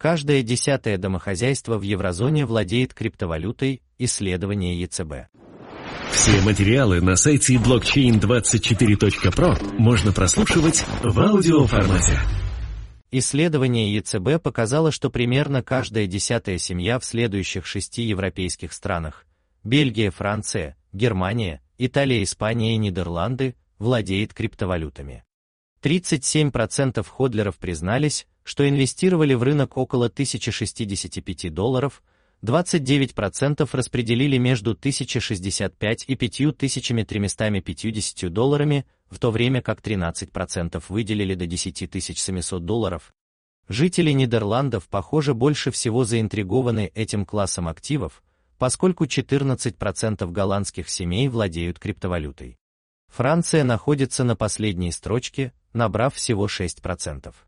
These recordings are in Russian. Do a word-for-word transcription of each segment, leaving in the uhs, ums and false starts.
Каждое десятое домохозяйство в еврозоне владеет криптовалютой. Исследование ЕЦБ. Все материалы на сайте блокчейн двадцать четыре точка про можно прослушивать в аудиоформате. Исследование ЕЦБ показало, что примерно каждая десятая семья в следующих шести европейских странах – Бельгия, Франция, Германия, Италия, Испания и Нидерланды – владеет криптовалютами. тридцать семь процентов ходлеров признались, что инвестировали в рынок около тысячи шестидесяти пяти долларов, двадцать девять процентов распределили между тысячей шестьдесят пятью и пятью тысячами тремястами пятьюдесятью долларами, в то время как тринадцать процентов выделили до десяти тысяч семисот долларов. Жители Нидерландов, похоже, больше всего заинтригованы этим классом активов, поскольку четырнадцать процентов голландских семей владеют криптовалютой. Франция находится на последней строчке, набрав всего шесть процентов.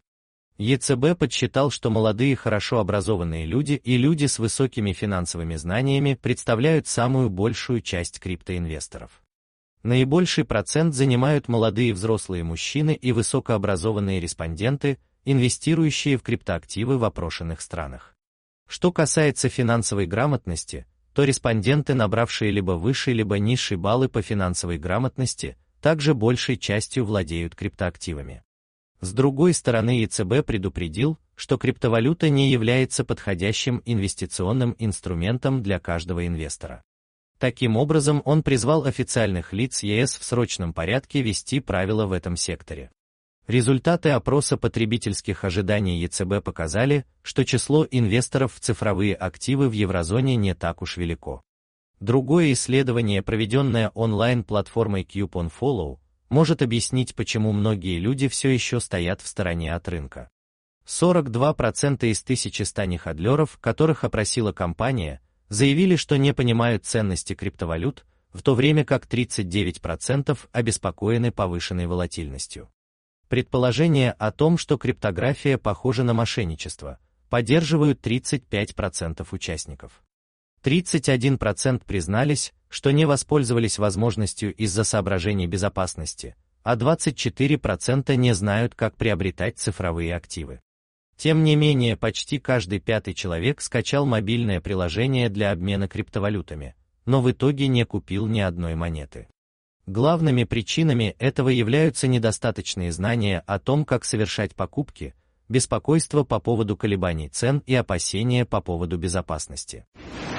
ЕЦБ подсчитал, что молодые хорошо образованные люди и люди с высокими финансовыми знаниями представляют самую большую часть криптоинвесторов. Наибольший процент занимают молодые взрослые мужчины и высокообразованные респонденты, инвестирующие в криптоактивы в опрошенных странах. Что касается финансовой грамотности, то респонденты, набравшие либо высшие, либо низшие баллы по финансовой грамотности, также большей частью владеют криптоактивами. С другой стороны, ЕЦБ предупредил, что криптовалюта не является подходящим инвестиционным инструментом для каждого инвестора. Таким образом, он призвал официальных лиц ЕС в срочном порядке ввести правила в этом секторе. Результаты опроса потребительских ожиданий ЕЦБ показали, что число инвесторов в цифровые активы в еврозоне не так уж велико. Другое исследование, проведенное онлайн-платформой CuponFollow, может объяснить, почему многие люди все еще стоят в стороне от рынка. сорок два процента из тысячи ста ходлеров, которых опросила компания, заявили, что не понимают ценности криптовалют, в то время как тридцать девять процентов обеспокоены повышенной волатильностью. Предположение о том, что криптография похожа на мошенничество, поддерживают тридцать пять процентов участников. тридцать один процент признались, что не воспользовались возможностью из-за соображений безопасности, а двадцать четыре процента не знают, как приобретать цифровые активы. Тем не менее, почти каждый пятый человек скачал мобильное приложение для обмена криптовалютами, но в итоге не купил ни одной монеты. Главными причинами этого являются недостаточные знания о том, как совершать покупки, беспокойство по поводу колебаний цен и опасения по поводу безопасности.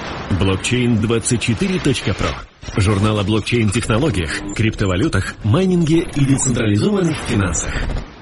блокчейн двадцать четыре точка про. Журнал о блокчейн-технологиях, криптовалютах, майнинге и децентрализованных финансах.